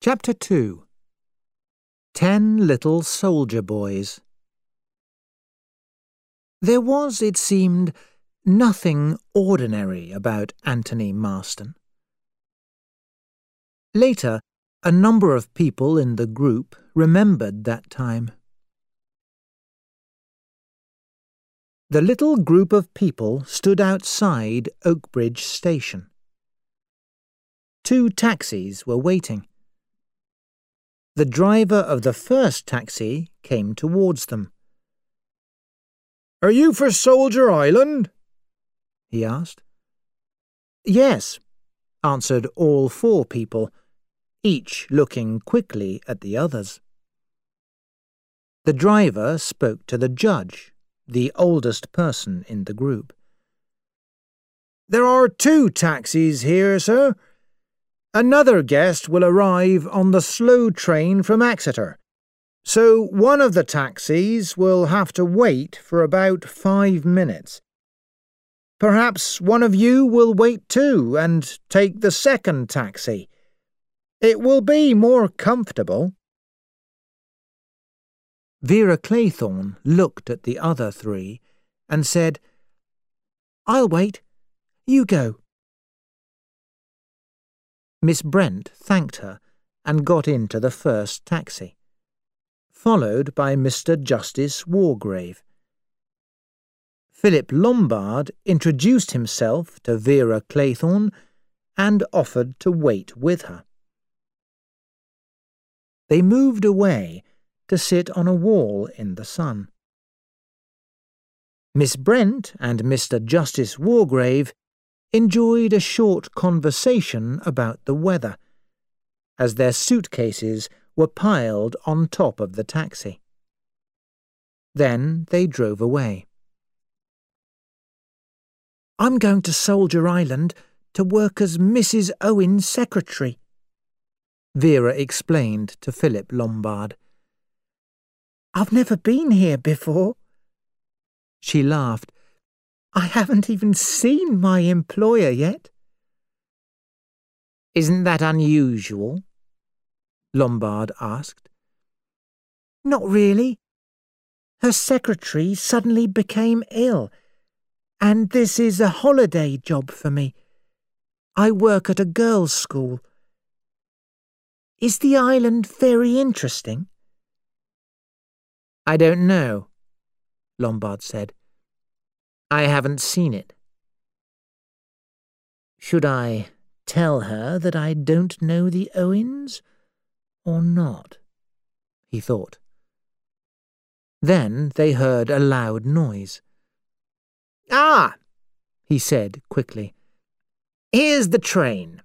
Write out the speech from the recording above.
Chapter 2 10 Little Soldier Boys. There was, it seemed, nothing ordinary about Anthony Marston. Later, a number of people in the group remembered that time. The little group of people stood outside Oakbridge Station. 2 taxis were waiting. The driver of the first taxi came towards them. "Are you for Soldier Island?" he asked. "Yes," answered all 4 people, each looking quickly at the others. The driver spoke to the judge, the oldest person in the group. "There are 2 taxis here, sir. Another guest will arrive on the slow train from Exeter, so one of the taxis will have to wait for about 5 minutes. Perhaps one of you will wait too and take the second taxi. It will be more comfortable." Vera Claythorne looked at the other 3 and said, "I'll wait. You go." Miss Brent thanked her and got into the first taxi, followed by Mr. Justice Wargrave. Philip Lombard introduced himself to Vera Claythorne and offered to wait with her. They moved away to sit on a wall in the sun. Miss Brent and Mr. Justice Wargrave enjoyed a short conversation about the weather, as their suitcases were piled on top of the taxi. Then they drove away. "I'm going to Soldier Island to work as Mrs. Owen's secretary," Vera explained to Philip Lombard. "I've never been here before." She laughed. "I haven't even seen my employer yet." "Isn't that unusual?" Lombard asked. "Not really. Her secretary suddenly became ill, and this is a holiday job for me. I work at a girls' school. Is the island very interesting?" "I don't know," Lombard said. "I haven't seen it." Should I tell her that I don't know the Owens, or not? He thought. Then they heard a loud noise. "Ah!" he said quickly. "Here's the train."